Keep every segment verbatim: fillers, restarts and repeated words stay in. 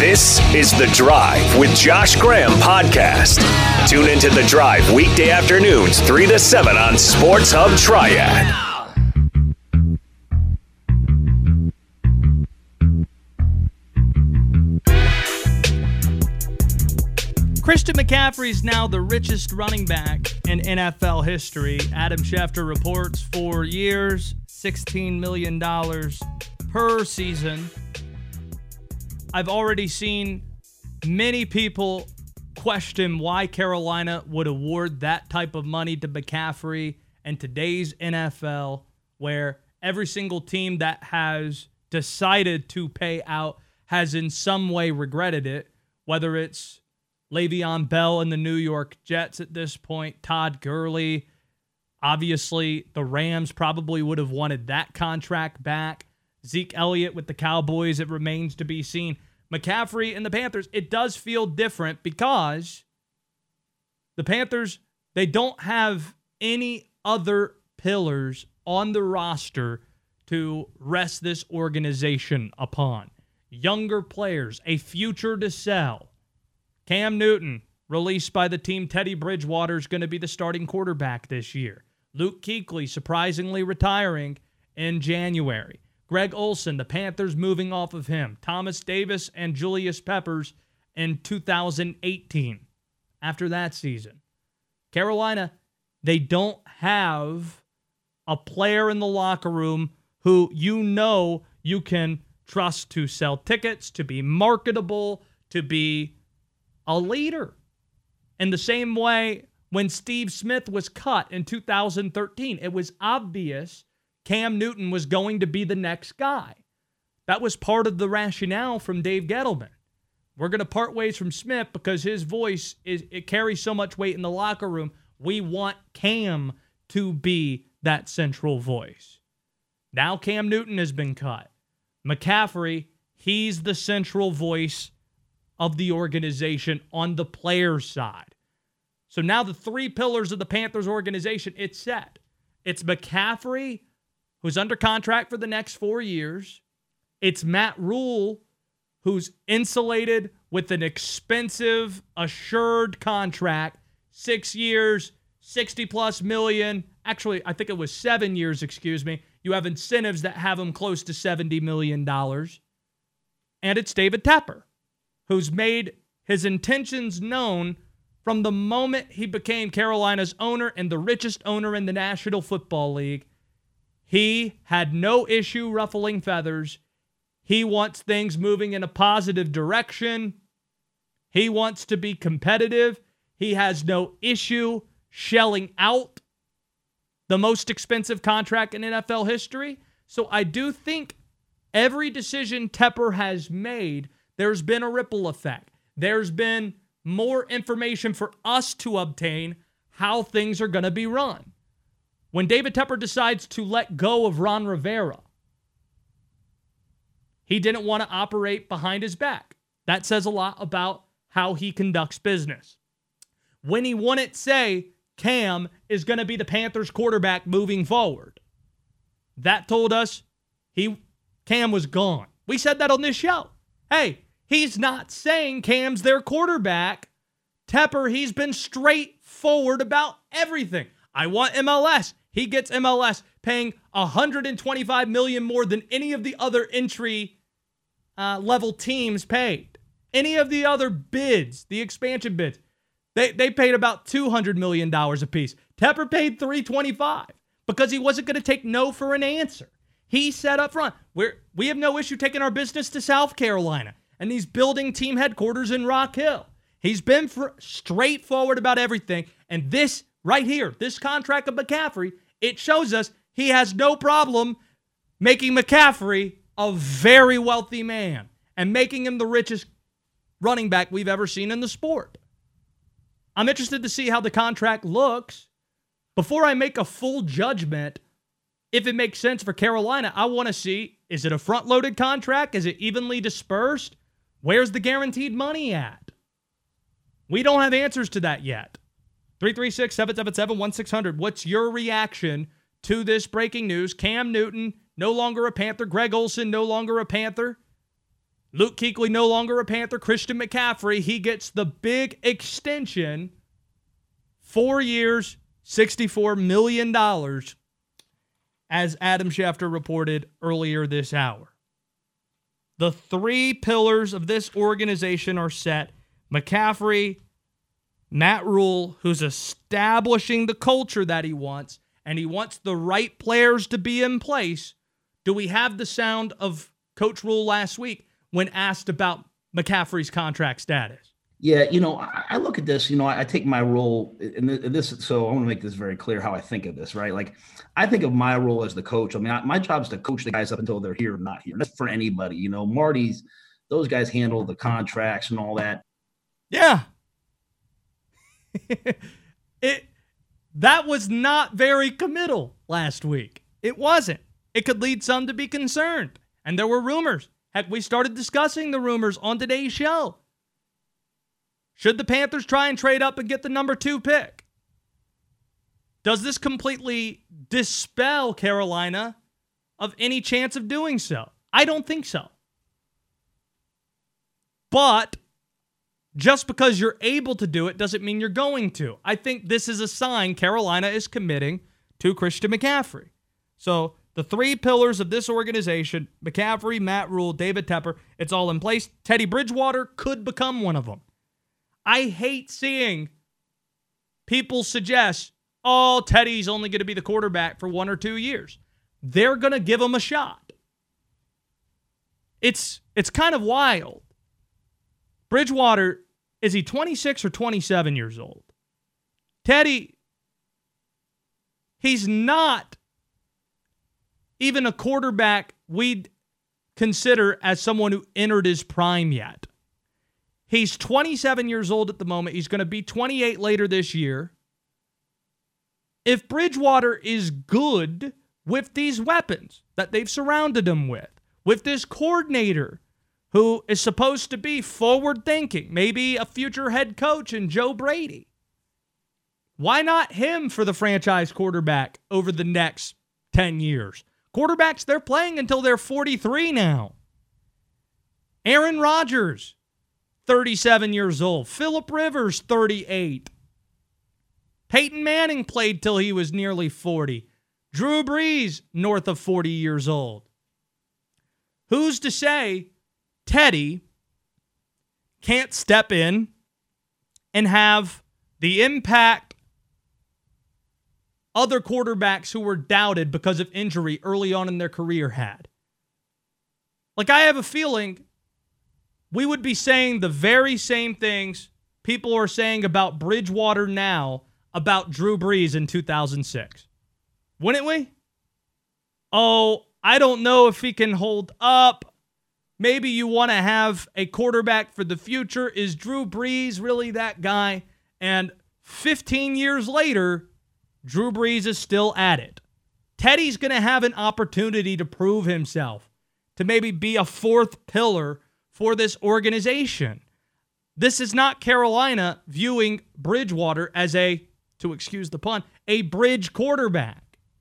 This is The Drive with Josh Graham podcast. Tune into The Drive weekday afternoons, three to seven on Sports Hub Triad. Christian McCaffrey is now the richest running back in N F L history. Adam Schefter reports four years, sixteen million dollars per season. I've already seen many people question why Carolina would award that type of money to McCaffrey in today's N F L, where every single team that has decided to pay out has in some way regretted it, whether it's Le'Veon Bell and the New York Jets at this point, Todd Gurley. Obviously, the Rams probably would have wanted that contract back. Zeke Elliott with the Cowboys, it remains to be seen. McCaffrey and the Panthers, it does feel different because the Panthers, they don't have any other pillars on the roster to rest this organization upon. Younger players, a future to sell. Cam Newton, released by the team. Teddy Bridgewater is going to be the starting quarterback this year. Luke Kuechly surprisingly retiring in January. Greg Olsen, the Panthers moving off of him. Thomas Davis and Julius Peppers in two thousand eighteen. After that season. Carolina, they don't have a player in the locker room who you know you can trust to sell tickets, to be marketable, to be a leader. In the same way, when Steve Smith was cut in two thousand thirteen, it was obvious Cam Newton was going to be the next guy. That was part of the rationale from Dave Gettleman. We're going to part ways from Smith because his voice, is it carries so much weight in the locker room. We want Cam to be that central voice. Now Cam Newton has been cut. McCaffrey, he's the central voice of the organization on the players' side. So now the three pillars of the Panthers organization, it's set. It's McCaffrey, who's under contract for the next four years. It's Matt Rule, who's insulated with an expensive, assured contract, six years, sixty plus million. Actually, I think it was seven years, excuse me. You have incentives that have him close to seventy million dollars. And it's David Tepper, who's made his intentions known from the moment he became Carolina's owner and the richest owner in the National Football League. He had no issue ruffling feathers. He wants things moving in a positive direction. He wants to be competitive. He has no issue shelling out the most expensive contract in N F L history. So I do think every decision Tepper has made, there's been a ripple effect. There's been more information for us to obtain how things are going to be run. When David Tepper decides to let go of Ron Rivera, he didn't want to operate behind his back. That says a lot about how he conducts business. When he wouldn't say Cam is going to be the Panthers quarterback moving forward, that told us he Cam was gone. We said that on this show. Hey, he's not saying Cam's their quarterback. Tepper, he's been straightforward about everything. I want M L S. He gets M L S paying one hundred twenty-five million dollars more than any of the other entry uh, level teams paid. Any of the other bids, the expansion bids, they they paid about two hundred million dollars apiece. Tepper paid three hundred twenty-five dollars because he wasn't going to take no for an answer. He said up front, we're, we have no issue taking our business to South Carolina, and he's building team headquarters in Rock Hill. He's been for, straightforward about everything, and this right here, this contract of McCaffrey, it shows us he has no problem making McCaffrey a very wealthy man and making him the richest running back we've ever seen in the sport. I'm interested to see how the contract looks. Before I make a full judgment, if it makes sense for Carolina, I want to see, is it a front-loaded contract? Is it evenly dispersed? Where's the guaranteed money at? We don't have answers to that yet. three three six, seven seven seven, one six zero zero. What's your reaction to this breaking news? Cam Newton, no longer a Panther. Greg Olsen, no longer a Panther. Luke Kuechly no longer a Panther. Christian McCaffrey, he gets the big extension. Four years, sixty-four million dollars, as Adam Schefter reported earlier this hour. The three pillars of this organization are set. McCaffrey, Matt Rule, who's establishing the culture that he wants, and he wants the right players to be in place. Do we have the sound of Coach Rule last week when asked about McCaffrey's contract status? Yeah, you know, I, I look at this, you know, I, I take my role in this. So I want to make this very clear how I think of this, right? Like, I think of my role as the coach. I mean, I, my job is to coach the guys up until they're here or not here. That's for anybody. You know, Marty's, those guys handle the contracts and all that. Yeah. it That was not very committal last week. It wasn't. It could lead some to be concerned. And there were rumors. Heck, we started discussing the rumors on today's show. Should the Panthers try and trade up and get the number two pick? Does this completely dispel Carolina of any chance of doing so? I don't think so. But just because you're able to do it doesn't mean you're going to. I think this is a sign Carolina is committing to Christian McCaffrey. So the three pillars of this organization, McCaffrey, Matt Rule, David Tepper, it's all in place. Teddy Bridgewater could become one of them. I hate seeing people suggest, oh, Teddy's only going to be the quarterback for one or two years. They're going to give him a shot. It's it's kind of wild. Bridgewater, is he twenty-six or twenty-seven years old? Teddy, he's not even a quarterback we'd consider as someone who entered his prime yet. He's twenty-seven years old at the moment. He's going to be twenty-eight later this year. If Bridgewater is good with these weapons that they've surrounded him with, with this coordinator who is supposed to be forward-thinking, maybe a future head coach in Joe Brady, why not him for the franchise quarterback over the next ten years? Quarterbacks, they're playing until they're forty-three now. Aaron Rodgers, thirty-seven years old. Phillip Rivers, thirty-eight. Peyton Manning played till he was nearly forty. Drew Brees, north of forty years old. Who's to say Teddy can't step in and have the impact other quarterbacks who were doubted because of injury early on in their career had? Like, I have a feeling we would be saying the very same things people are saying about Bridgewater now about Drew Brees in two thousand six. Wouldn't we? Oh, I don't know if he can hold up. Maybe you want to have a quarterback for the future. Is Drew Brees really that guy? And fifteen years later, Drew Brees is still at it. Teddy's going to have an opportunity to prove himself, to maybe be a fourth pillar for this organization. This is not Carolina viewing Bridgewater as a, to excuse the pun, a bridge quarterback.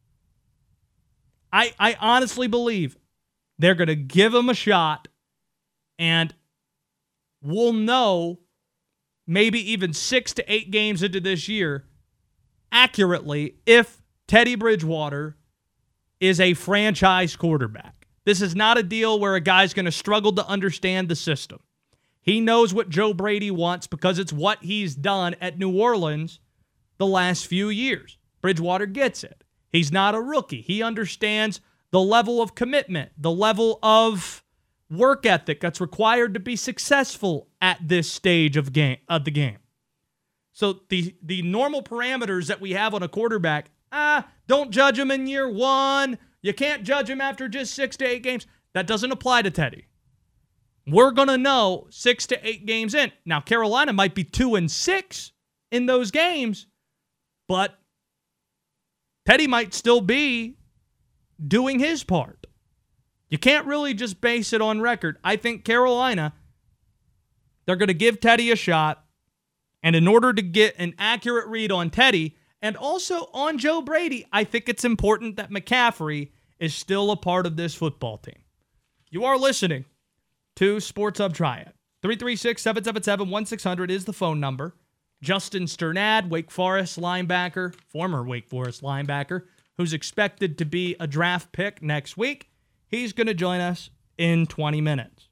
I, I honestly believe they're going to give him a shot, and we'll know maybe even six to eight games into this year accurately if Teddy Bridgewater is a franchise quarterback. This is not a deal where a guy's going to struggle to understand the system. He knows what Joe Brady wants because it's what he's done at New Orleans the last few years. Bridgewater gets it. He's not a rookie. He understands the level of commitment, the level of work ethic that's required to be successful at this stage of game of the game. So the the normal parameters that we have on a quarterback, ah, don't judge him in year one. You can't judge him after just six to eight games. That doesn't apply to Teddy. We're going to know six to eight games in. Now, Carolina might be two and six in those games, but Teddy might still be doing his part. You can't really just base it on record. I think Carolina, they're going to give Teddy a shot. And in order to get an accurate read on Teddy and also on Joe Brady, I think it's important that McCaffrey is still a part of this football team. You are listening to Sports Hub Triad. three three six, seven seven seven, one six zero zero is the phone number. Justin Sternad, Wake Forest linebacker, former Wake Forest linebacker, who's expected to be a draft pick next week. He's going to join us in twenty minutes.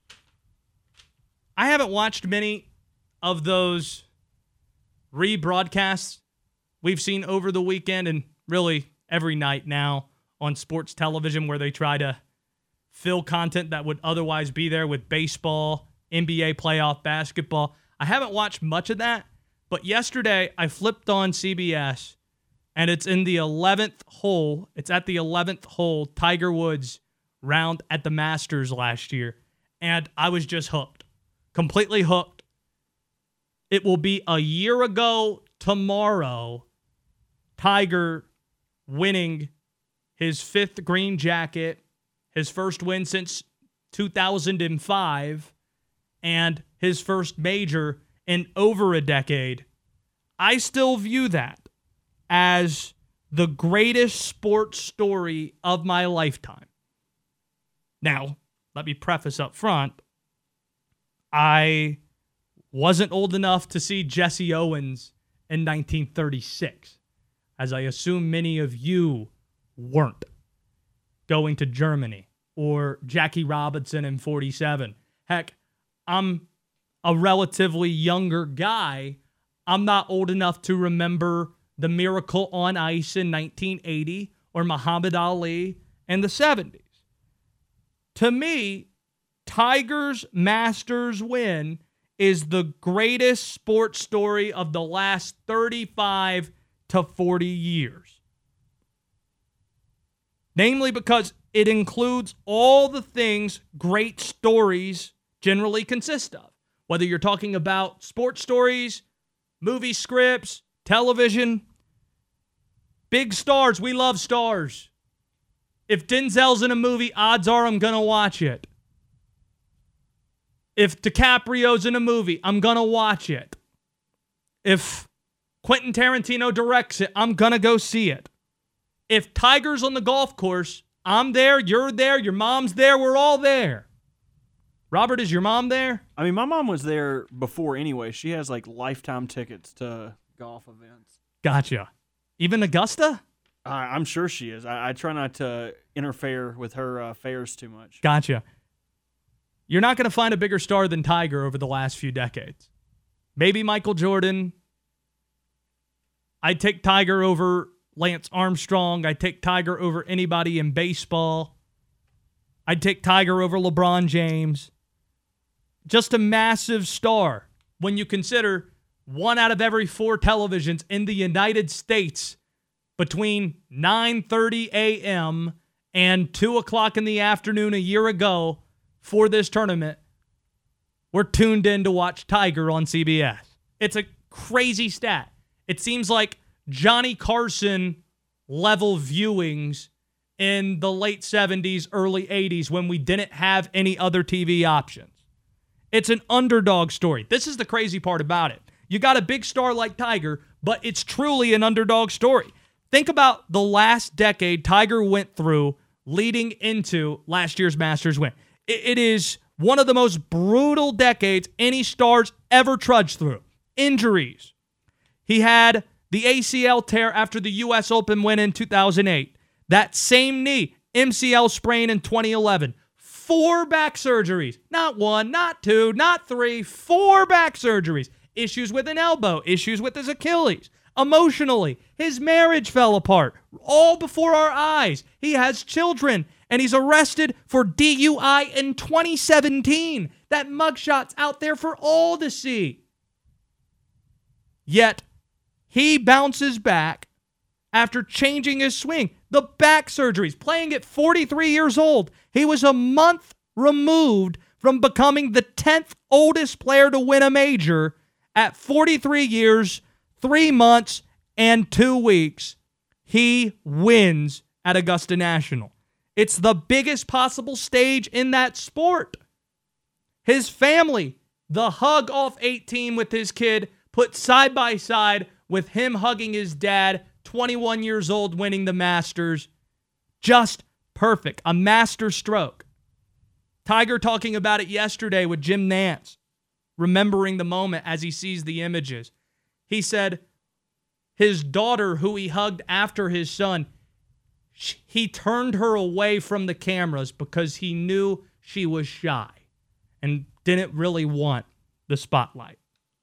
I haven't watched many of those rebroadcasts we've seen over the weekend and really every night now on sports television where they try to fill content that would otherwise be there with baseball, N B A playoff basketball. I haven't watched much of that, but yesterday I flipped on C B S and it's in the eleventh hole. It's at the eleventh hole, Tiger Woods round at the Masters last year, and I was just hooked, completely hooked. It will be a year ago tomorrow, Tiger winning his fifth green jacket, his first win since two thousand five, and his first major in over a decade. I still view that as the greatest sports story of my lifetime. Now, let me preface up front, I wasn't old enough to see Jesse Owens in nineteen thirty-six, as I assume many of you weren't, going to Germany, or Jackie Robinson in forty-seven. Heck, I'm a relatively younger guy. I'm not old enough to remember the Miracle on Ice in nineteen eighty or Muhammad Ali in the seventies. To me, Tiger's Masters win is the greatest sports story of the last thirty-five to forty years. Namely because it includes all the things great stories generally consist of. Whether you're talking about sports stories, movie scripts, television, big stars. We love stars. If Denzel's in a movie, odds are I'm going to watch it. If DiCaprio's in a movie, I'm going to watch it. If Quentin Tarantino directs it, I'm going to go see it. If Tiger's on the golf course, I'm there, you're there, your mom's there, we're all there. Robert, is your mom there? I mean, my mom was there before anyway. She has like lifetime tickets to golf events. Gotcha. Even Augusta? Uh, I'm sure she is. I, I try not to interfere with her uh, affairs too much. Gotcha. You're not going to find a bigger star than Tiger over the last few decades. Maybe Michael Jordan. I'd take Tiger over Lance Armstrong. I'd take Tiger over anybody in baseball. I'd take Tiger over LeBron James. Just a massive star when you consider one out of every four televisions in the United States between nine thirty a.m. and two o'clock in the afternoon a year ago for this tournament were tuned in to watch Tiger on C B S. It's a crazy stat. It seems like Johnny Carson level viewings in the late seventies, early eighties when we didn't have any other T V options. It's an underdog story. This is the crazy part about it. You got a big star like Tiger, but it's truly an underdog story. Think about the last decade Tiger went through leading into last year's Masters win. It is one of the most brutal decades any star's ever trudged through. Injuries. He had the A C L tear after the U S Open win in two thousand eight. That same knee, M C L sprain in twenty eleven. Four back surgeries. Not one, not two, not three. Four back surgeries. Issues with an elbow. Issues with his Achilles. Emotionally, his marriage fell apart. All before our eyes. He has children. And he's arrested for D U I in twenty seventeen. That mugshot's out there for all to see. Yet, he bounces back after changing his swing. The back surgeries, playing at forty-three years old. He was a month removed from becoming the tenth oldest player to win a major at forty-three years, three months, and two weeks. He wins at Augusta National. It's the biggest possible stage in that sport. His family, the hug off eighteen with his kid, put side by side with him hugging his dad, twenty-one years old, winning the Masters. Just perfect. A master stroke. Tiger talking about it yesterday with Jim Nantz, remembering the moment as he sees the images. He said his daughter, who he hugged after his son, he turned her away from the cameras because he knew she was shy and didn't really want the spotlight.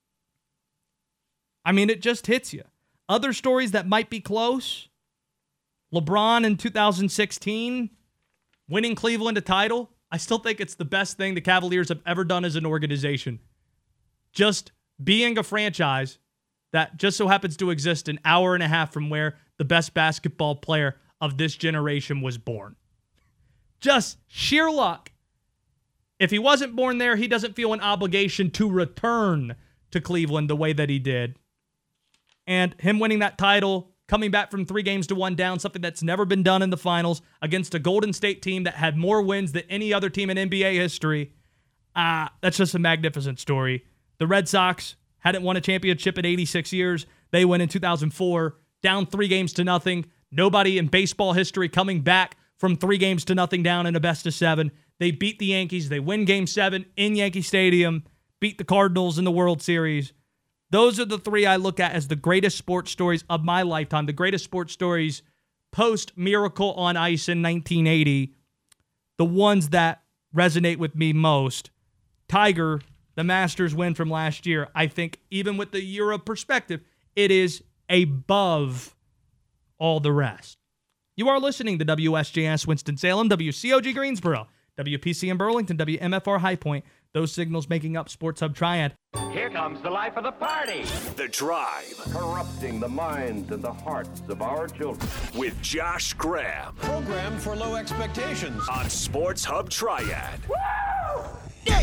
I mean, it just hits you. Other stories that might be close, LeBron in two thousand sixteen, winning Cleveland a title. I still think it's the best thing the Cavaliers have ever done as an organization. Just being a franchise that just so happens to exist an hour and a half from where the best basketball player of this generation was born. Just sheer luck. If he wasn't born there, he doesn't feel an obligation to return to Cleveland the way that he did. And him winning that title, coming back from three games to one down, something that's never been done in the finals against a Golden State team that had more wins than any other team in N B A history. Ah, uh, that's just a magnificent story. The Red Sox hadn't won a championship in eighty-six years. They win in two thousand four, down three games to nothing. Nobody in baseball history coming back from three games to nothing down in a best of seven. They beat the Yankees. They win Game seven in Yankee Stadium, beat the Cardinals in the World Series. Those are the three I look at as the greatest sports stories of my lifetime, the greatest sports stories post-Miracle on Ice in nineteen eighty, the ones that resonate with me most. Tiger, the Masters win from last year, I think even with the year of perspective, it is above all the rest. You are listening to W S J S Winston-Salem, W C O G Greensboro, W P C in Burlington, W M F R High Point. Those signals making up Sports Hub Triad. Here comes the life of the party. The Drive. Corrupting the minds and the hearts of our children. With Josh Graham. Programmed for low expectations. On Sports Hub Triad. Woo! Yeah.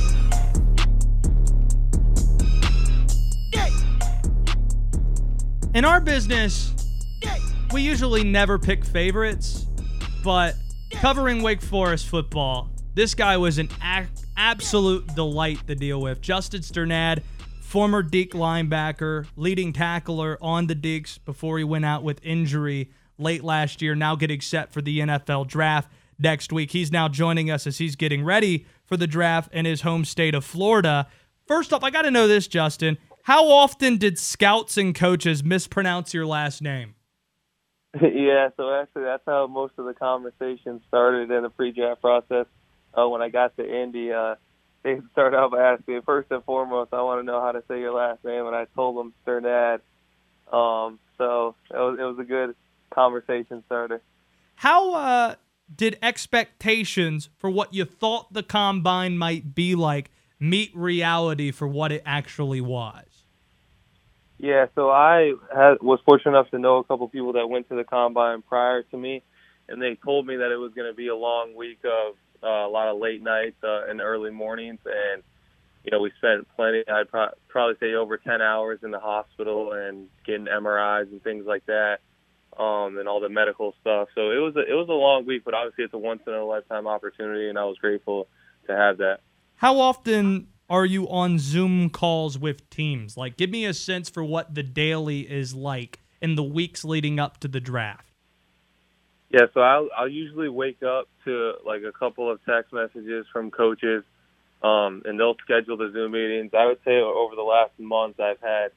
In our business, we usually never pick favorites, but covering Wake Forest football, this guy was an ac- absolute delight to deal with. Justin Sternad, former Deke linebacker, leading tackler on the Dekes before he went out with injury late last year, now getting set for the N F L draft next week. He's now joining us as he's getting ready for the draft in his home state of Florida. First off, I got to know this, Justin. How often did scouts and coaches mispronounce your last name? Yeah, so actually that's how most of the conversation started in the pre-draft process. Uh, when I got to Indy, uh, they started out by asking me, first and foremost, I want to know how to say your last name, and I told them Sternad. Um, so it was, it was a good conversation starter. How uh, did expectations for what you thought the combine might be like meet reality for what it actually was? Yeah, so I had, was fortunate enough to know a couple people that went to the combine prior to me, and they told me that it was going to be a long week of uh, a lot of late nights uh, and early mornings, and you know we spent plenty. I'd pro- probably say over ten hours in the hospital and getting M R Is and things like that, um, and all the medical stuff. So it was a, it was a long week, but obviously it's a once in a lifetime opportunity, and I was grateful to have that. How often are you on Zoom calls with teams? Like, give me a sense for what the daily is like in the weeks leading up to the draft. Yeah, so I'll, I'll usually wake up to, like, a couple of text messages from coaches, um, and they'll schedule the Zoom meetings. I would say over the last month I've had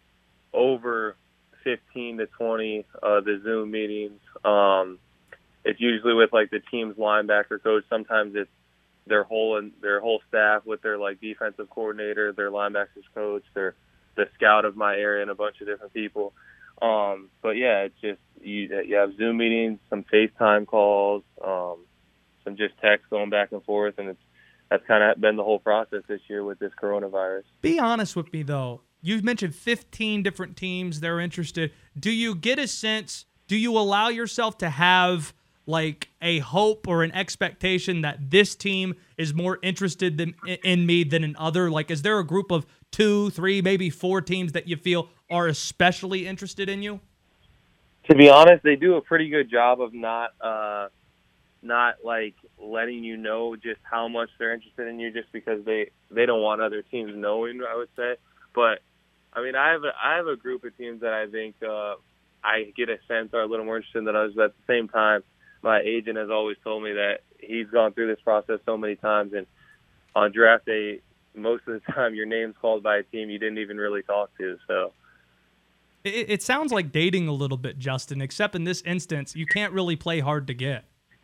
over fifteen to twenty uh, the Zoom meetings. Um, it's usually with, like, the team's linebacker coach. Sometimes it's their whole and their whole staff with their like defensive coordinator, their linebackers coach, their the scout of my area, and a bunch of different people. Um, but yeah, it's just you, you have Zoom meetings, some FaceTime calls, um, some just text going back and forth, and it's that's kind of been the whole process this year with this coronavirus. Be honest with me though. You've mentioned fifteen different teams that are interested. Do you get a sense? Do you allow yourself to have like a hope or an expectation that this team is more interested than, in me than in other? Like, is there a group of two, three, maybe four teams that you feel are especially interested in you? To be honest, they do a pretty good job of not, uh, not like letting you know just how much they're interested in you, just because they, they don't want other teams knowing, I would say. But I mean, I have a, I have a group of teams that I think uh, I get a sense are a little more interested than others. But at the same time, my agent has always told me that he's gone through this process so many times, and on draft day, most of the time your name's called by a team you didn't even really talk to. So it, it sounds like dating a little bit, Justin, except in this instance, you can't really play hard to get.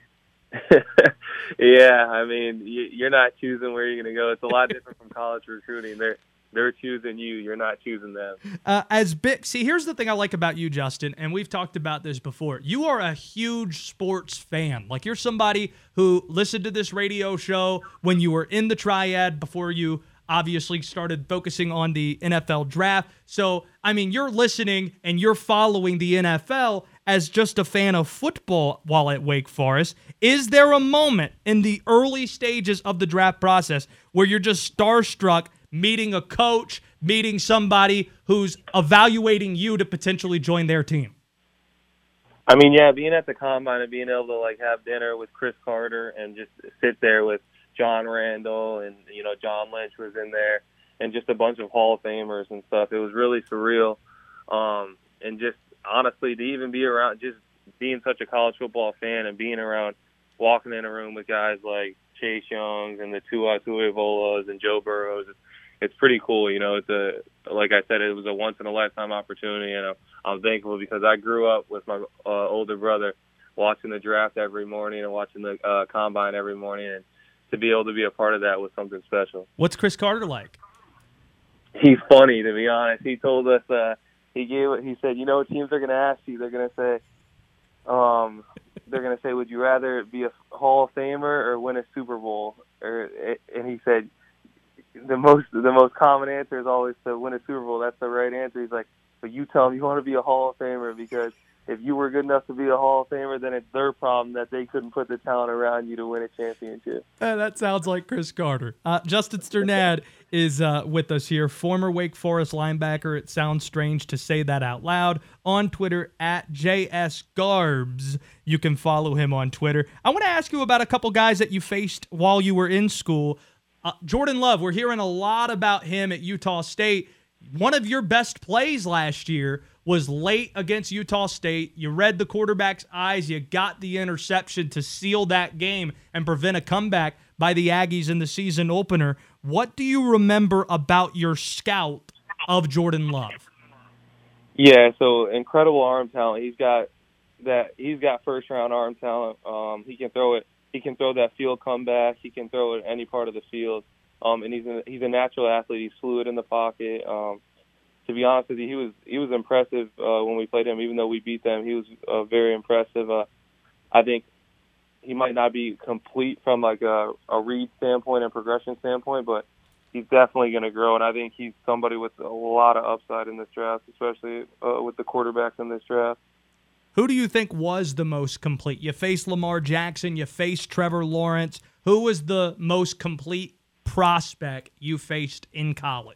Yeah, I mean, you're not choosing where you're going to go. It's a lot different from college recruiting. They're they're choosing you. You're not choosing them. Uh, as big, see, here's the thing I like about you, Justin, and we've talked about this before. You are a huge sports fan. Like, you're somebody who listened to this radio show when you were in the triad before you obviously started focusing on the N F L draft. So, I mean, you're listening and you're following the N F L as just a fan of football while at Wake Forest. Is there a moment in the early stages of the draft process where you're just starstruck meeting a coach, meeting somebody who's evaluating you to potentially join their team? I mean, yeah, being at the Combine and being able to, like, have dinner with Chris Carter and just sit there with John Randall and, you know, John Lynch was in there and just a bunch of Hall of Famers and stuff. It was really surreal. Um, and just, honestly, to even be around, just being such a college football fan and being around, walking in a room with guys like Chase Youngs and the Tua Tuivolas and Joe Burrows, it's, it's pretty cool. You know, it's a, like I said, it was a once-in-a-lifetime opportunity, and I'm, I'm thankful because I grew up with my uh, older brother watching the draft every morning and watching the uh, Combine every morning, and to be able to be a part of that was something special. What's Chris Carter like? He's funny, to be honest. He told us, uh, he gave, he said, you know what teams are going to ask you? They're going to say, um, they're going to say, would you rather be a Hall of Famer or win a Super Bowl? Or, and he said, the most the most common answer is always to win a Super Bowl. That's the right answer. He's like, but you tell them you want to be a Hall of Famer, because if you were good enough to be a Hall of Famer, then it's their problem that they couldn't put the talent around you to win a championship. Uh, that sounds like Chris Carter. Uh, Justin Strnad is uh, with us here, former Wake Forest linebacker. It sounds strange to say that out loud. On Twitter, at J S Garbs. You can follow him on Twitter. I want to ask you about a couple guys that you faced while you were in school. Uh, Jordan Love, we're hearing a lot about him at Utah State. One of your best plays last year was late against Utah State. You read the quarterback's eyes. You got the interception to seal that game and prevent a comeback by the Aggies in the season opener. What do you remember about your scout of Jordan Love? Yeah, so incredible arm talent. He's got that. He's got first round arm talent. Um, he can throw it. He can throw that field comeback. He can throw it any part of the field. Um, and he's a, he's a natural athlete. He's fluid in the pocket. Um, to be honest with you, he was he was impressive uh, when we played him. Even though we beat them, he was uh, very impressive. Uh, I think he might not be complete from like a, a read standpoint and progression standpoint, but he's definitely going to grow. And I think he's somebody with a lot of upside in this draft, especially uh, with the quarterbacks in this draft. Who do you think was the most complete? You faced Lamar Jackson. You faced Trevor Lawrence. Who was the most complete prospect you faced in college?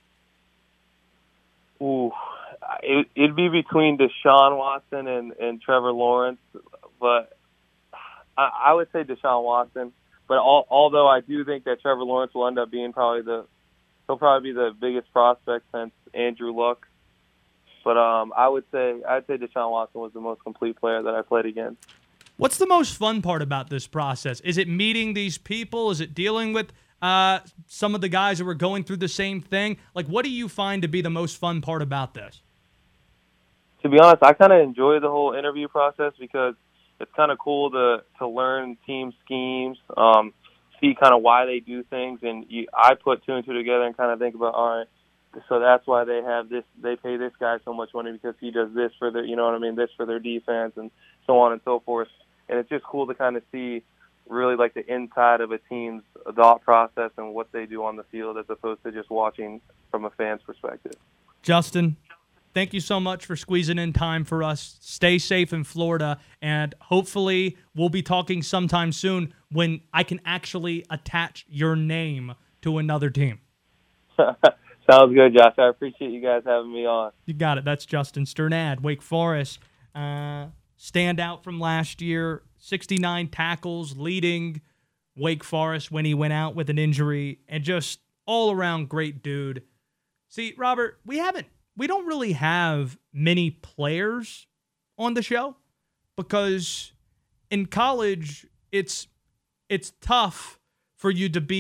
Ooh, it, it'd be between Deshaun Watson and, and Trevor Lawrence, but I, I would say Deshaun Watson. But all, although I do think that Trevor Lawrence will end up being probably the he'll probably be the biggest prospect since Andrew Luck. But um, I would say I'd say Deshaun Watson was the most complete player that I played against. What's the most fun part about this process? Is it meeting these people? Is it dealing with uh, some of the guys who are going through the same thing? Like, what do you find to be the most fun part about this? To be honest, I kind of enjoy the whole interview process because it's kind of cool to to learn team schemes, um, see kind of why they do things, and you, I put two and two together and kind of think about, all right, so that's why they have this. They pay this guy so much money because he does this for their, you know what I mean, this for their defense, and so on and so forth. And it's just cool to kind of see really like the inside of a team's thought process and what they do on the field as opposed to just watching from a fan's perspective. Justin, thank you so much for squeezing in time for us. Stay safe in Florida, and hopefully we'll be talking sometime soon when I can actually attach your name to another team. Sounds good, Josh. I appreciate you guys having me on. You got it. That's Justin Strnad, Wake Forest. Uh, standout from last year, sixty-nine tackles, leading Wake Forest when he went out with an injury, and just all-around great dude. See, Robert, we haven't, we don't really have many players on the show because in college, it's it's tough for you to be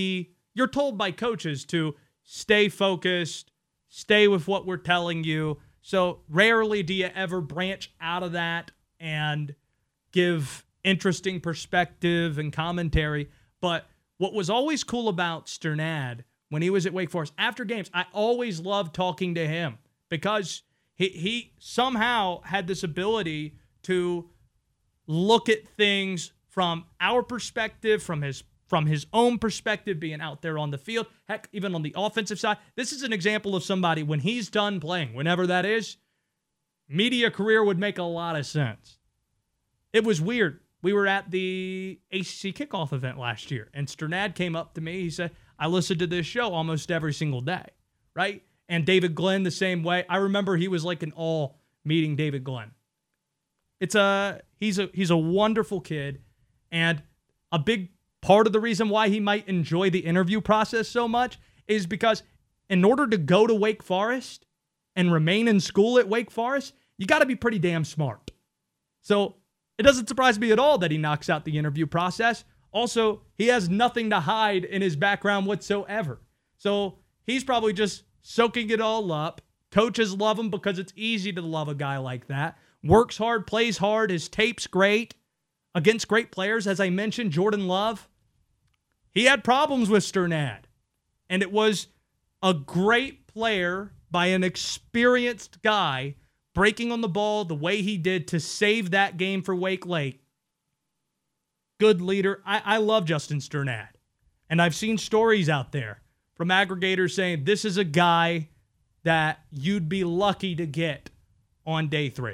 you're told by coaches to stay focused, stay with what we're telling you. So rarely do you ever branch out of that and give interesting perspective and commentary. But what was always cool about Sternad when he was at Wake Forest, after games, I always loved talking to him because he, he somehow had this ability to look at things from our perspective, from his from his own perspective, being out there on the field, heck, even on the offensive side. This is an example of somebody, when he's done playing, whenever that is, media career would make a lot of sense. It was weird. We were at the A C C kickoff event last year, and Sternad came up to me. He said, I listened to this show almost every single day, right? And David Glenn the same way. I remember he was like an all meeting David Glenn. It's a he's a he's a wonderful kid, and a big part of the reason why he might enjoy the interview process so much is because in order to go to Wake Forest and remain in school at Wake Forest, you got to be pretty damn smart. So it doesn't surprise me at all that he knocks out the interview process. Also, he has nothing to hide in his background whatsoever. So he's probably just soaking it all up. Coaches love him because it's easy to love a guy like that. Works hard, plays hard. His tape's great against great players. As I mentioned, Jordan Love, he had problems with Sternad. And it was a great player by an experienced guy breaking on the ball the way he did to save that game for Wake Lake. Good leader. I, I love Justin Sternad. And I've seen stories out there from aggregators saying this is a guy that you'd be lucky to get on day three.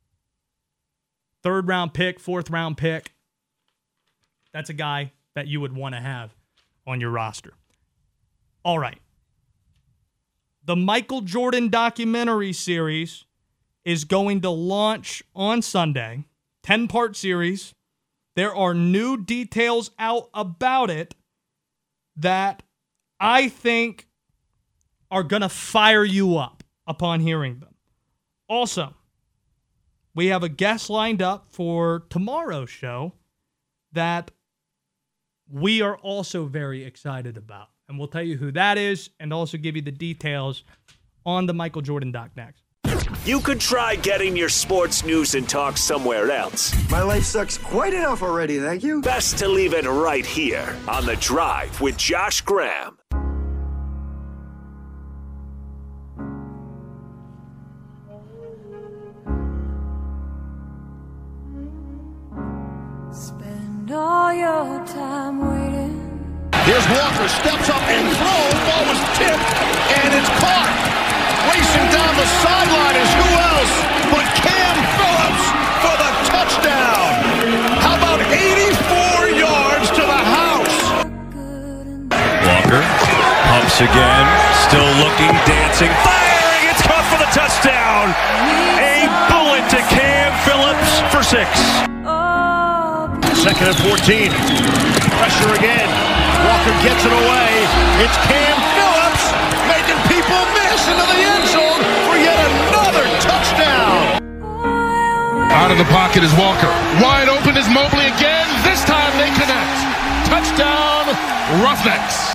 Third round pick, fourth round pick. That's a guy that you would want to have on your roster. All right. The Michael Jordan documentary series is going to launch on Sunday. ten-part series. There are new details out about it that I think are going to fire you up upon hearing them. Also, we have a guest lined up for tomorrow's show that we are also very excited about. And we'll tell you who that is and also give you the details on the Michael Jordan doc next. You could try getting your sports news and talk somewhere else. My life sucks quite enough already, thank you. Best to leave it right here on The Drive with Josh Graham. Spend all your time waiting. Here's Walker, steps up and throws. Ball was tipped, and it's caught. Racing down the sideline is who else but Cam Phillips for the touchdown. How about eighty-four yards to the house? Walker pumps again, still looking, dancing, firing. It's caught for the touchdown. A bullet to Cam Phillips for six. Second and fourteen. Pressure again. Walker gets it away. It's Cam Phillips making people miss into the end zone for yet another touchdown. Out of the pocket is Walker. Wide open is Mobley again. This time they connect. Touchdown, Roughnecks.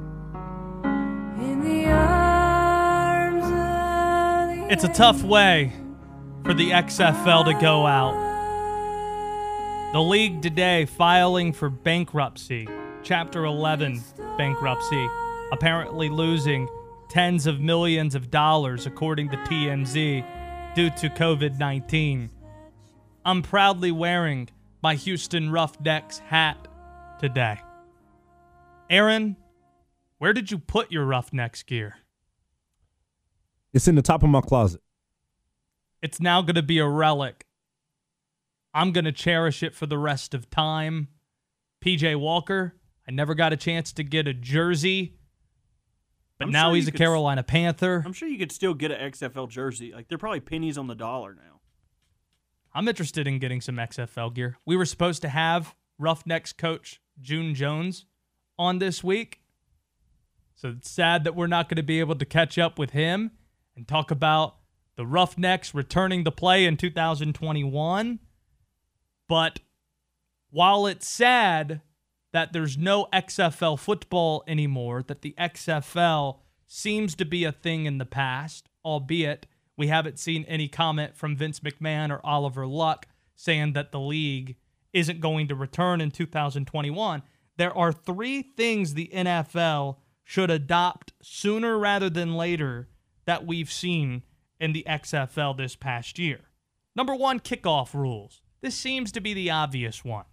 It's a tough way for the X F L to go out. The league today filing for bankruptcy, Chapter eleven bankruptcy, apparently losing tens of millions of dollars, according to T M Z, due to covid nineteen. I'm proudly wearing my Houston Roughnecks hat today. Aaron, where did you put your Roughnecks gear? It's in the top of my closet. It's now going to be a relic. I'm going to cherish it for the rest of time. P J Walker, I never got a chance to get a jersey, but I'm now sure he's a could, Carolina Panther. I'm sure you could still get an X F L jersey. Like, they're probably pennies on the dollar now. I'm interested in getting some X F L gear. We were supposed to have Roughnecks coach June Jones on this week, so it's sad that we're not going to be able to catch up with him and talk about the Roughnecks returning to play in two thousand twenty-one. But while it's sad that there's no X F L football anymore, that the X F L seems to be a thing in the past, albeit we haven't seen any comment from Vince McMahon or Oliver Luck saying that the league isn't going to return in two thousand twenty-one. There are three things the N F L should adopt sooner rather than later that we've seen in the X F L this past year. Number one, kickoff rules. This seems to be the obvious one.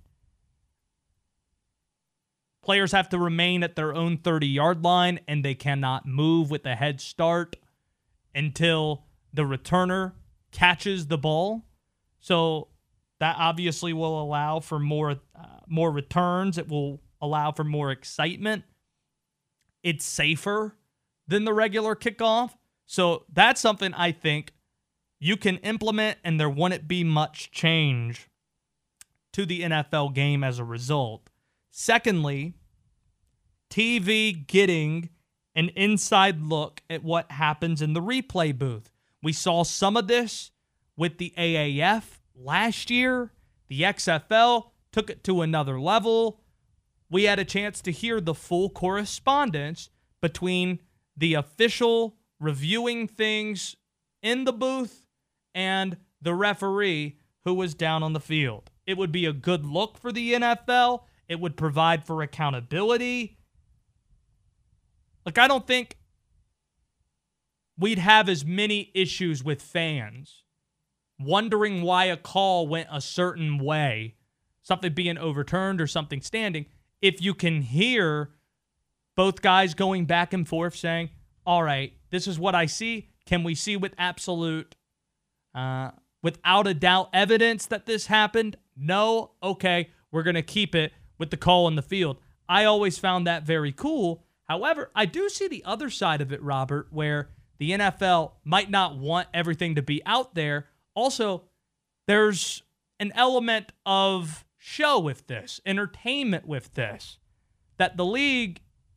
Players have to remain at their own thirty-yard line, and they cannot move with a head start until the returner catches the ball. So that obviously will allow for more, uh, more returns. It will allow for more excitement. It's safer than the regular kickoff. So that's something I think you can implement, and there wouldn't be much change to the N F L game as a result. Secondly, T V getting an inside look at what happens in the replay booth. We saw some of this with the A A F last year. The X F L took it to another level. We had a chance to hear the full correspondence between the official reviewing things in the booth and the referee who was down on the field. It would be a good look for the N F L. It would provide for accountability. Like, I don't think we'd have as many issues with fans wondering why a call went a certain way, something being overturned or something standing, if you can hear both guys going back and forth saying, all right, this is what I see. Can we see with absolute, uh, without a doubt, evidence that this happened? No? Okay, we're going to keep it with the call on the field. I always found that very cool. However, I do see the other side of it, Robert, where the N F L might not want everything to be out there. Also, there's an element of show with this, entertainment with this, that the league,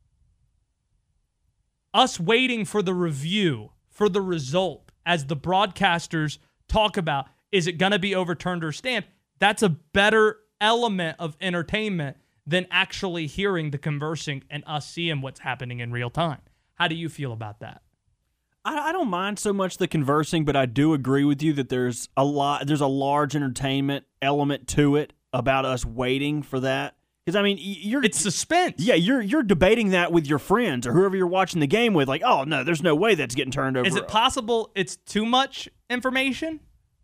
us waiting for the review, for the result, as the broadcasters talk about, is it going to be overturned or stand? That's a better element of entertainment than actually hearing the conversing and us seeing what's happening in real time. How do you feel about that? I, I don't mind so much the conversing, but I do agree with you that there's a lot, there's a large entertainment element to it about us waiting for that. Because I mean, you're it's suspense. Yeah, you're you're debating that with your friends or whoever you're watching the game with. Like, oh no, there's no way that's getting turned over. Is it possible it's too much information?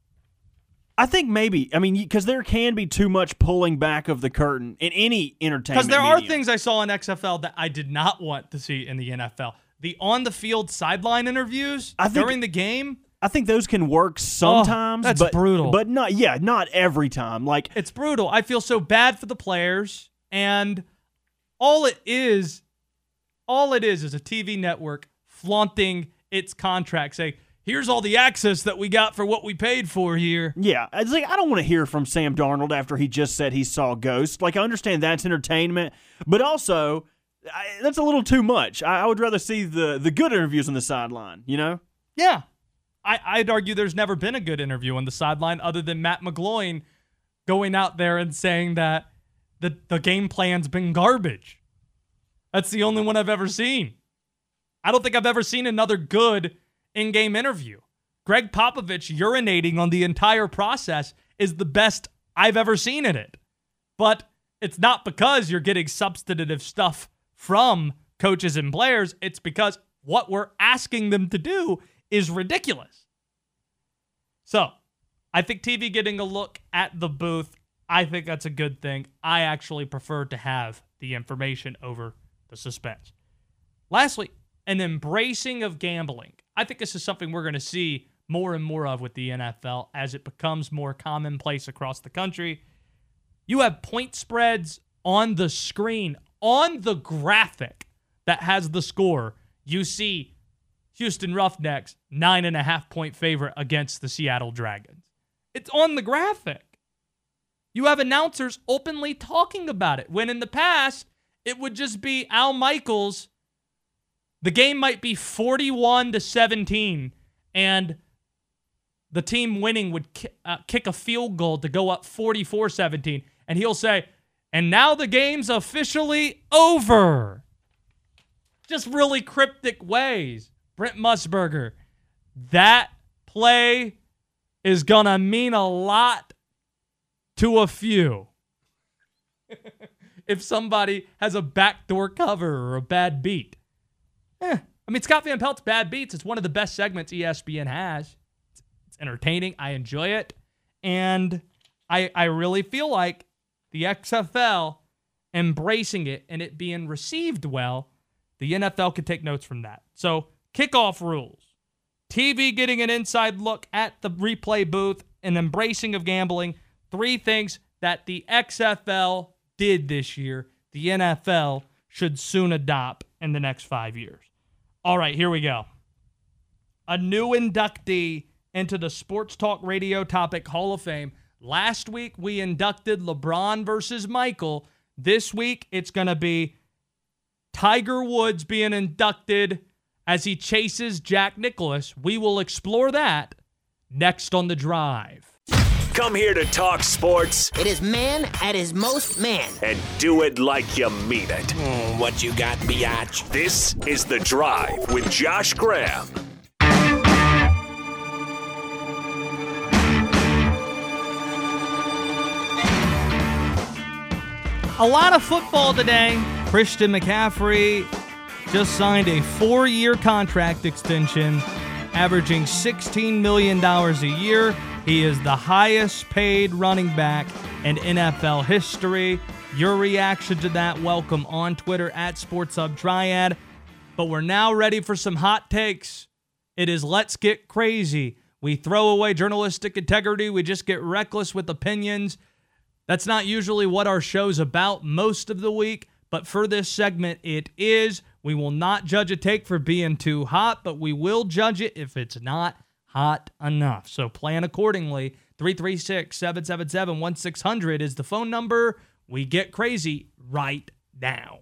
I think maybe. I mean, because there can be too much pulling back of the curtain in any entertainment. Because there medium. are things I saw in X F L that I did not want to see in the N F L. The on-the-field sideline interviews I think, during the game. I think those can work sometimes. Oh, that's but, brutal. But not, yeah, not every time. Like it's brutal. I feel so bad for the players, and all it is, all it is, is a T V network flaunting its contract, saying, here's all the access that we got for what we paid for here. Yeah, it's like I don't want to hear from Sam Darnold after he just said he saw ghosts. Like, I understand that's entertainment, but also I, that's a little too much. I, I would rather see the the good interviews on the sideline, you know? Yeah. I, I'd argue there's never been a good interview on the sideline other than Matt McGloin going out there and saying that the, the game plan's been garbage. That's the only one I've ever seen. I don't think I've ever seen another good in-game interview. Greg Popovich urinating on the entire process is the best I've ever seen in it. But it's not because you're getting substantive stuff from coaches and players. It's because what we're asking them to do is ridiculous. So, I think T V getting a look at the booth, I think that's a good thing. I actually prefer to have the information over the suspense. Lastly, an embracing of gambling. I think this is something we're going to see more and more of with the N F L as it becomes more commonplace across the country. You have point spreads on the screen, on the graphic that has the score. You see Houston Roughnecks, nine and a half point favorite against the Seattle Dragons. It's on the graphic. You have announcers openly talking about it, when in the past, it would just be Al Michaels. The game might be forty-one to seventeen, and the team winning would ki- uh, kick a field goal to go up forty-four seventeen, and he'll say, And now the game's officially over. Just really cryptic ways. Brent Musburger, that play is going to mean a lot to a few. If somebody has a backdoor cover or a bad beat. Eh. I mean, Scott Van Pelt's Bad Beats is one of the best segments E S P N has. It's, it's entertaining. I enjoy it. And I, I really feel like the X F L embracing it and it being received well, the N F L could take notes from that. So, kickoff rules. T V getting an inside look at the replay booth, and embracing of gambling. Three things that the X F L did this year, the N F L should soon adopt in the next five years. All right, here we go. A new inductee into the Sports Talk Radio Topic Hall of Fame. Last week, we inducted LeBron versus Michael. This week, it's going to be Tiger Woods being inducted as he chases Jack Nicklaus. We will explore that next on The Drive. Come here to talk sports. It is man at his most man. And do it like you mean it. Mm, what you got, biatch? This is The Drive with Josh Graham. A lot of football today. Christian McCaffrey just signed a four-year contract extension, averaging sixteen million dollars a year. He is the highest paid running back in N F L history. Your reaction to that, welcome on Twitter at SportsHubTriad. But we're now ready for some hot takes. It is Let's Get Crazy. We throw away journalistic integrity. We just get reckless with opinions. That's not usually what our show's about most of the week, but for this segment, it is. We will not judge a take for being too hot, but we will judge it if it's not hot enough. So plan accordingly. three three six, seven seven seven, one six zero zero is the phone number. We get crazy right now.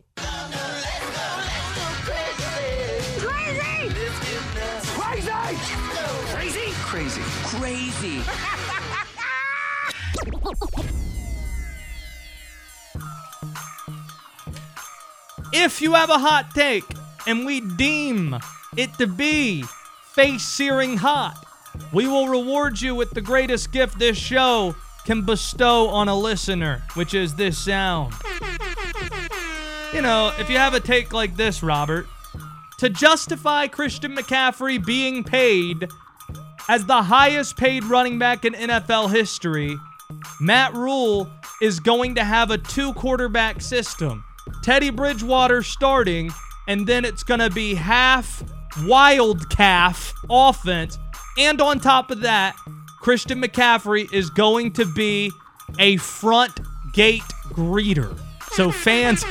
Crazy! Crazy! Crazy! If you have a hot take and we deem it to be face-searing hot, we will reward you with the greatest gift this show can bestow on a listener, which is this sound. You know, if you have a take like this, Robert, to justify Christian McCaffrey being paid as the highest paid running back in N F L history, Matt Rule is going to have a two-quarterback system. Teddy Bridgewater starting, and then it's going to be half wild calf offense. And on top of that, Christian McCaffrey is going to be a front gate greeter. So fans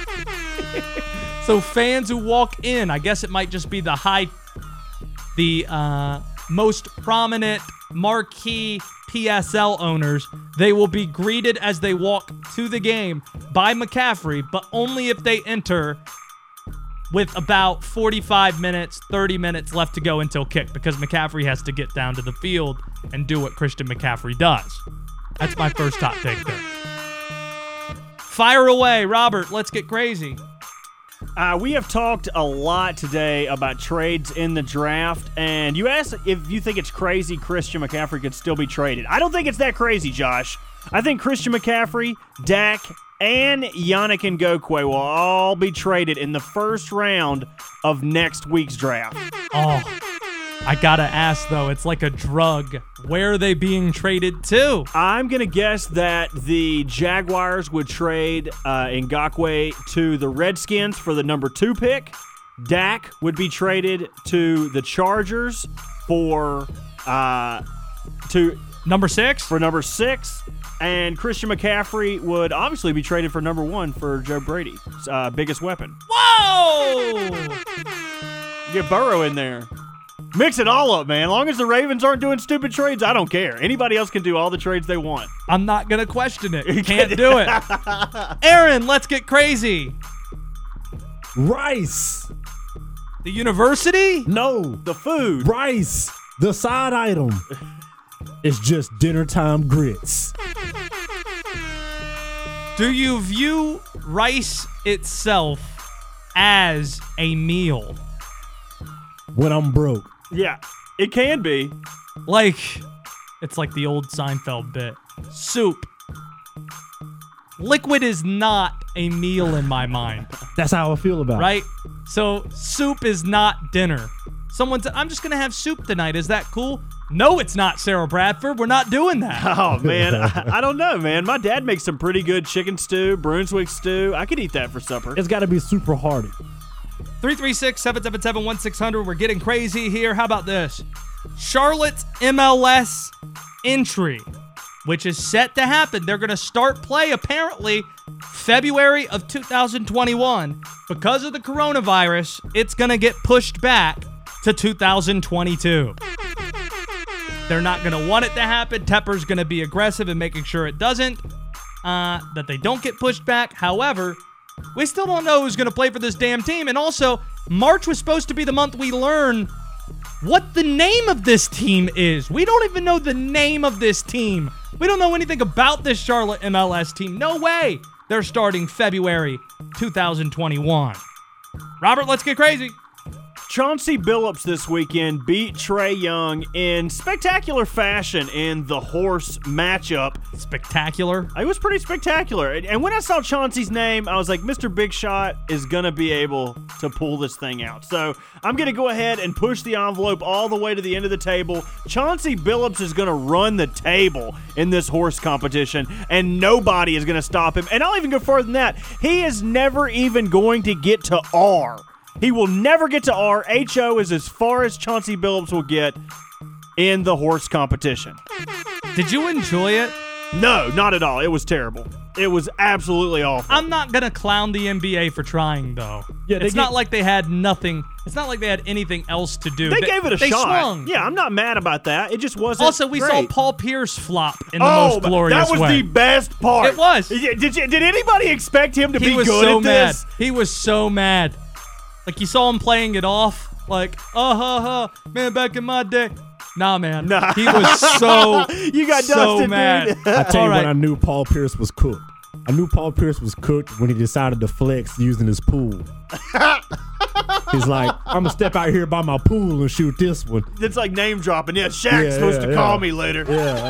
so fans who walk in, I guess it might just be the high the uh, most prominent marquee P S L owners, they will be greeted as they walk to the game by McCaffrey, but only if they enter with about forty-five minutes, thirty minutes left to go until kick, because McCaffrey has to get down to the field and do what Christian McCaffrey does. That's my first hot take there. Fire away, Robert. Let's get crazy. Uh, we have talked a lot today about trades in the draft, and you asked if you think it's crazy Christian McCaffrey could still be traded. I don't think it's that crazy, Josh. I think Christian McCaffrey, Dak, and Yannick Ngakoue will all be traded in the first round of next week's draft. Oh, I gotta ask, though, it's like a drug. Where are they being traded to? I'm going to guess that the Jaguars would trade uh, Ngakoue to the Redskins for the number two pick. Dak would be traded to the Chargers for uh, to number six. For number six. And Christian McCaffrey would obviously be traded for number one for Joe Brady's uh, biggest weapon. Whoa! Get Burrow in there. Mix it all up, man. As long as the Ravens aren't doing stupid trades, I don't care. Anybody else can do all the trades they want. I'm not going to question it. You can't do it. Aaron, let's get crazy. Rice. The university? No. The food. Rice. The side item. It's just dinner time grits. Do you view rice itself as a meal? When I'm broke. Yeah, it can be. Like, it's like the old Seinfeld bit. Soup. Liquid is not a meal in my mind. That's how I feel about right? it. Right? So, soup is not dinner. Someone said, I'm just going to have soup tonight. Is that cool? No, it's not, Sarah Bradford. We're not doing that. Oh, man. I, I don't know, man. My dad makes some pretty good chicken stew, Brunswick stew. I could eat that for supper. It's got to be super hearty. three three six, seven seven seven, one six zero zero. We're getting crazy here. How about this? Charlotte's M L S entry, which is set to happen. They're going to start play, apparently, February of two thousand twenty-one. Because of the coronavirus, it's going to get pushed back to two thousand twenty-two. They're not going to want it to happen. Tepper's going to be aggressive in making sure it doesn't, uh, that they don't get pushed back. However, we still don't know who's going to play for this damn team. And also, March was supposed to be the month we learn what the name of this team is. We don't even know the name of this team. We don't know anything about this Charlotte M L S team. No way they're starting February two thousand twenty-one. Robert, let's get crazy. Chauncey Billups this weekend beat Trae Young in spectacular fashion in the horse matchup. Spectacular? It was pretty spectacular. And when I saw Chauncey's name, I was like, Mister Big Shot is going to be able to pull this thing out. So I'm going to go ahead and push the envelope all the way to the end of the table. Chauncey Billups is going to run the table in this horse competition, and nobody is going to stop him. And I'll even go further than that. He is never even going to get to R. He will never get to R. H O is as far as Chauncey Billups will get in the horse competition. Did you enjoy it? No, not at all. It was terrible. It was absolutely awful. I'm not going to clown the N B A for trying, though. Yeah, it's get, not like they had nothing. It's not like they had anything else to do. They, they gave it a they shot. Swung. Yeah, I'm not mad about that. It just wasn't Also, we great. saw Paul Pierce flop in the oh, most glorious way. That was way. the best part. It was. Did, you, did anybody expect him to he be was good so at mad. this? He was so mad. Like, you saw him playing it off. Like, uh huh, huh. Man, back in my day. Nah, man. Nah. He was so, you got so dusted, mad. Dude. I tell All you right. when I knew Paul Pierce was cooked. I knew Paul Pierce was cooked when he decided to flex using his pool. He's like, I'm going to step out here by my pool and shoot this one. It's like name dropping. Yeah, Shaq's Yeah, supposed yeah, to yeah. call me later.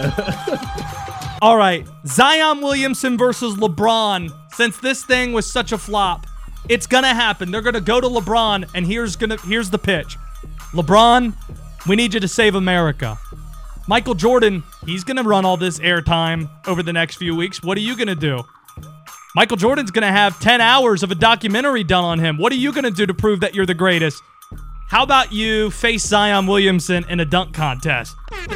Yeah. All right. Zion Williamson versus LeBron. Since this thing was such a flop, it's going to happen. They're going to go to LeBron, and here's gonna here's the pitch. LeBron, we need you to save America. Michael Jordan, he's going to run all this airtime over the next few weeks. What are you going to do? Michael Jordan's going to have ten hours of a documentary done on him. What are you going to do to prove that you're the greatest? How about you face Zion Williamson in a dunk contest?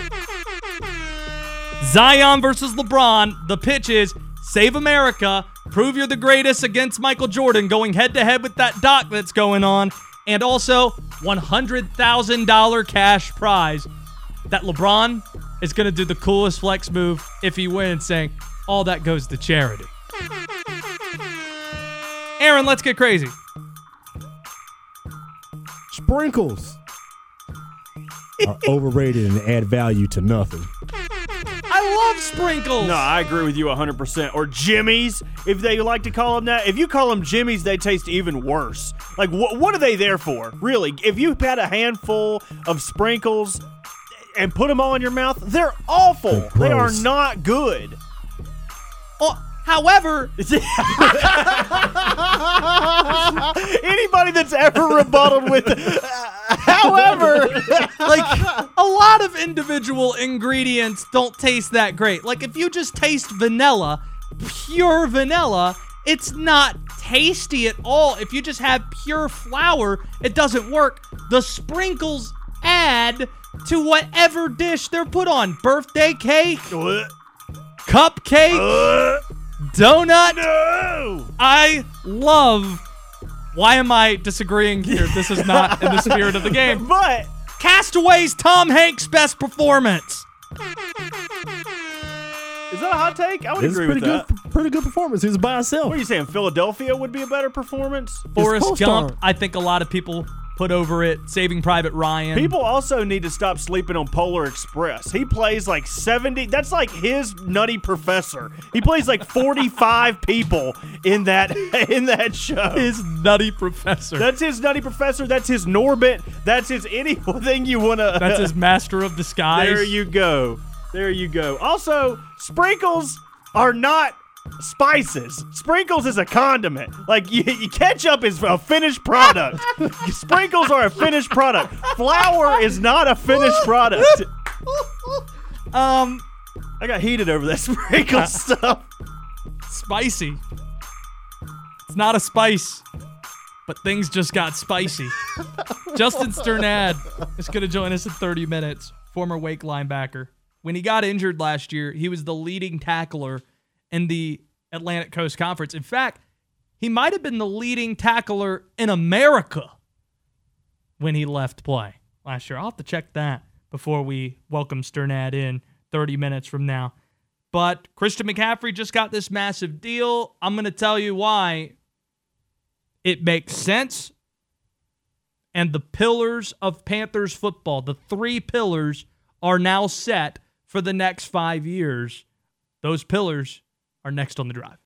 Zion versus LeBron. The pitch is save America, prove you're the greatest against Michael Jordan, going head-to-head with that doc that's going on, and also one hundred thousand dollars cash prize that LeBron is going to do the coolest flex move if he wins, saying all that goes to charity. Aaron, let's get crazy. Sprinkles are overrated and add value to nothing. I love sprinkles. No, I agree with you one hundred percent. Or Jimmy's, if they like to call them that. If you call them Jimmy's, they taste even worse. Like, wh- what are they there for? Really? If you had a handful of sprinkles and put them all in your mouth, they're awful. They're They are gross. not good. Oh, however, anybody that's ever rebutted with, uh, however, like, a lot of individual ingredients don't taste that great. Like, if you just taste vanilla, pure vanilla, it's not tasty at all. If you just have pure flour, it doesn't work. The sprinkles add to whatever dish they're put on. Birthday cake, cupcake, uh, donut. no. I love. Why am I disagreeing here? This is not in the spirit of the game. But Castaway's Tom Hanks' best performance. is that a hot take? I would It's agree pretty with good, that. pretty good performance. He was by himself. What are you saying? Philadelphia would be a better performance? Forrest co-star. Gump, I think a lot of people put over it, Saving Private Ryan. People also need to stop sleeping on Polar Express. He plays like seventy. That's like his Nutty Professor. He plays like forty-five people in that in that show. His Nutty Professor. That's his Nutty Professor. That's his Norbit. That's his anything you want to. That's his Master of Disguise. There you go. There you go. Also, sprinkles are not spices. Sprinkles is a condiment. Like, you, you, ketchup is a finished product. Sprinkles are a finished product. Flour is not a finished product. Um, I got heated over that sprinkle stuff. Spicy. It's not a spice, but things just got spicy. Justin Sternad is going to join us in thirty minutes. Former Wake linebacker. When he got injured last year, he was the leading tackler in the Atlantic Coast Conference. In fact, he might have been the leading tackler in America when he left play last year. I'll have to check that before we welcome Sternad in thirty minutes from now. But Christian McCaffrey just got this massive deal. I'm going to tell you why it makes sense. And the pillars of Panthers football, the three pillars, are now set for the next five years. Those pillars are next on The Drive.